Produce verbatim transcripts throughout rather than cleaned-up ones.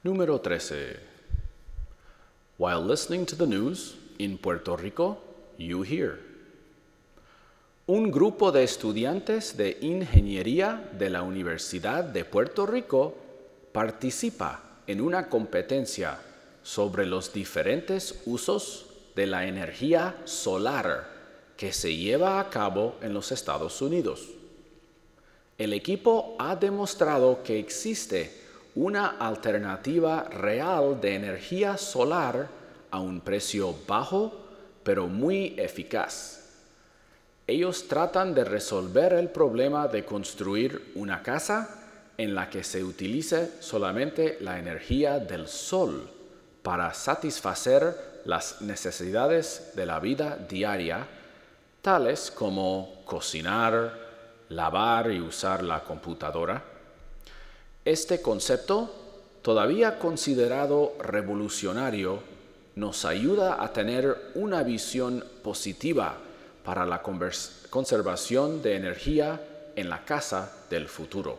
Número trece. While listening to the news, in Puerto Rico, you hear. Un grupo de estudiantes de ingeniería de la Universidad de Puerto Rico participa en una competencia sobre los diferentes usos de la energía solar que se lleva a cabo en los Estados Unidos. El equipo ha demostrado que existe una alternativa real de energía solar a un precio bajo, pero muy eficaz. Ellos tratan de resolver el problema de construir una casa en la que se utilice solamente la energía del sol para satisfacer las necesidades de la vida diaria, tales como cocinar, lavar y usar la computadora. Este concepto, todavía considerado revolucionario, nos ayuda a tener una visión positiva para la conservación de energía en la casa del futuro.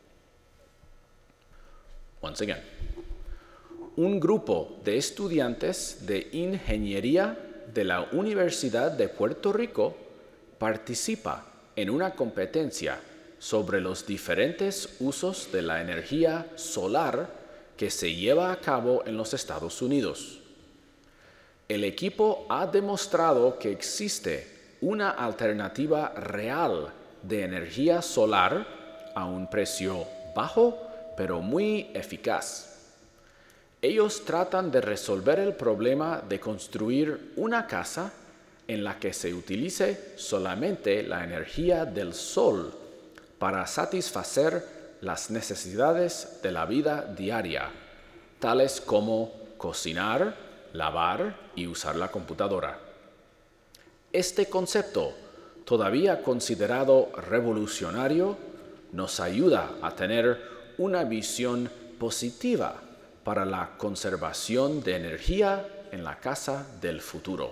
Once again. Un grupo de estudiantes de ingeniería de la Universidad de Puerto Rico participa en una competencia sobre los diferentes usos de la energía solar que se lleva a cabo en los Estados Unidos. El equipo ha demostrado que existe una alternativa real de energía solar a un precio bajo, pero muy eficaz. Ellos tratan de resolver el problema de construir una casa en la que se utilice solamente la energía del sol para satisfacer las necesidades de la vida diaria, tales como cocinar, lavar y usar la computadora. Este concepto, todavía considerado revolucionario, nos ayuda a tener una visión positiva para la conservación de energía en la casa del futuro.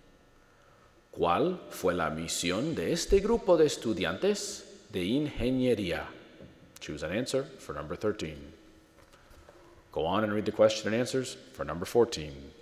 ¿Cuál fue la misión de este grupo de estudiantes de ingeniería? Choose an answer for number thirteen. Go on and read the question and answers for number fourteen.